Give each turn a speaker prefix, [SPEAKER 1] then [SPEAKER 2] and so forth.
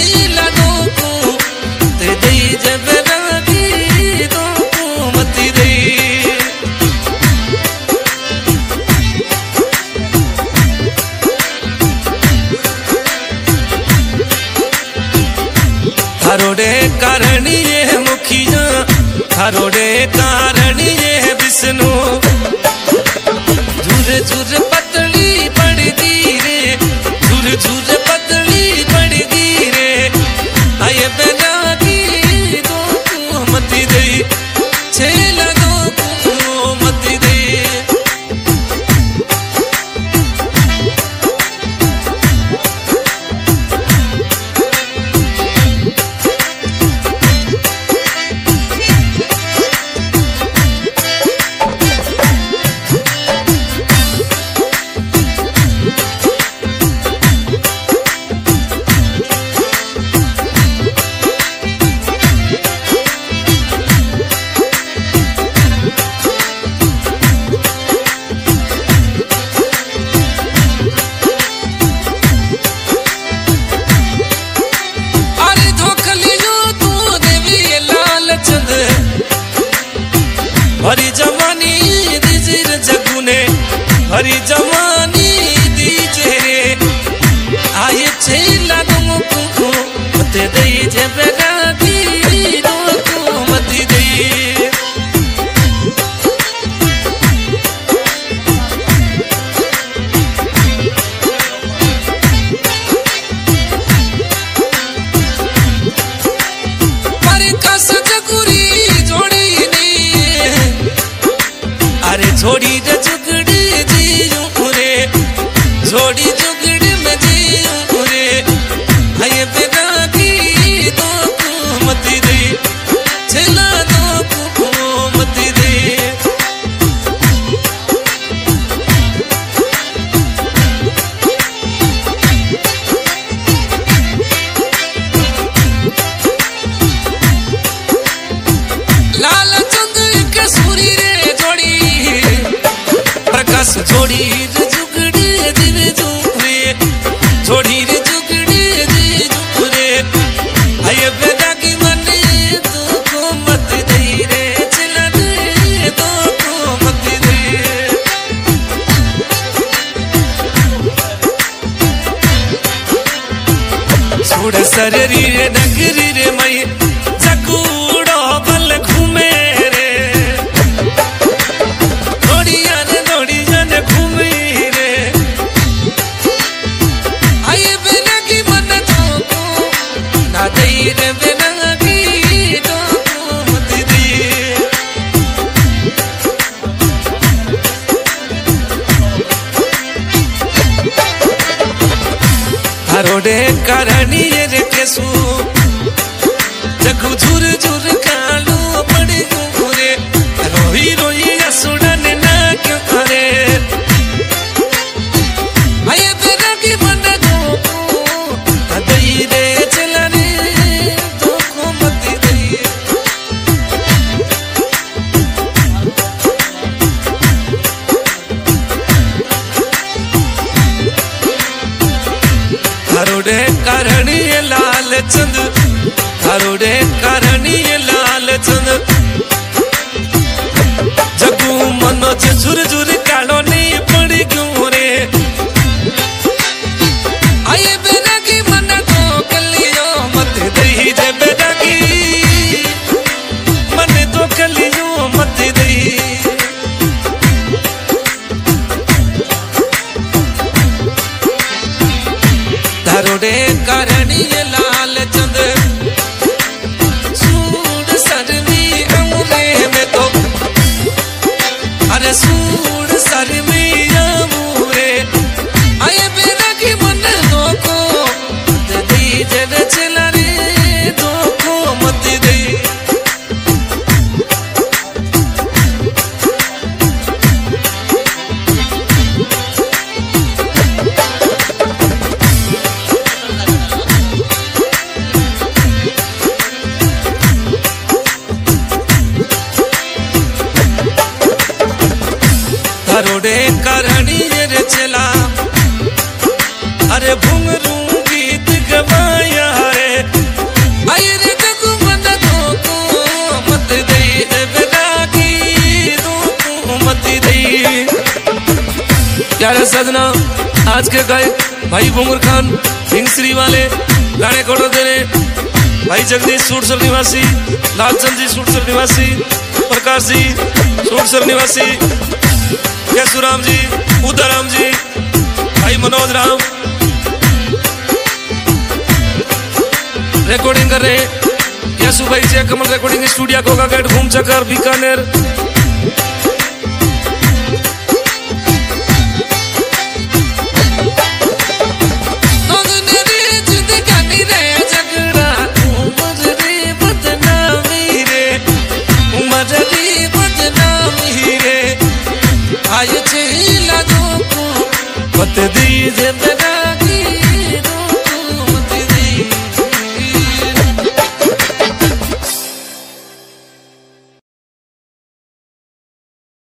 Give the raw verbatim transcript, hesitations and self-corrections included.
[SPEAKER 1] छेला दो को ते दई जब रागी दो को मती दई थारोडे कारण ये मुखिया थारोडे कारण ये विष्णु झुर झुर पतली पड़ती रे झुर झुर पतली पड़ती रे आये बेरागी दो को मती दई छेला दो को मती दई हरी जवानी दीजिर जगुने हरी जवानी दीजे रे आये छेला दो को मते दई जे बेरागी दो को मती दई पर कस जगुरी छोड़ी रे जुगड़ी जीऊं रे छोड़ी जुगड़ी में जीऊं रे आये बेरागी दो को मती दई छेला दो को मती दई लाल चंद के सूरी रे जोड़ी प्रकाश जोड़ी रे जुगड़ी दिवे जुगरे जोड़ी रे जुगड़ी दी जुगरे आये बेरागी मने दो को मत दई रे छेला दे दो को मत दई छोड़ सररी रे नगरी रे मई जगूड़ो बल घूमे रे दौड़िया ने दौड़िया ने घूमी रे आये बेरागी मन दो को ना दई रे बेरागी दो को मत दई थारोडे करणी रे केसु जगु झुर झुर कालो पड़े घुरे रोही रोही असुड़न ना क्यों करे आये बेरागी मन दो को दई रे छेला रे दो को मती दई थारोडे करणी लाल चंद थारोडे करणी लाल चंद जगू मनोज झुर झुर कालो नहीं पड़ी क्यों रे आये बेरागी मन दो कलियो मत दई जे बेरागी मन दो कलियो मत दई थारोडे करणी लाल चंद प्यारे सजना आज के गायक भाई बुंगर खान हिंगश्री वाले गाने कोटो देने भाई जगदीश सूटसर निवासी, लालचंद जी सूटसर निवासी, प्रकाश जी सूटसर निवासी, केशुराम जी, उदयराम जी, भाई मनोज राम रिकॉर्डिंग कर रहे हैं। यसु भाई Jai Kamal recording studio Koka gate घूम चक्कर बीकानेर। बत दीजिए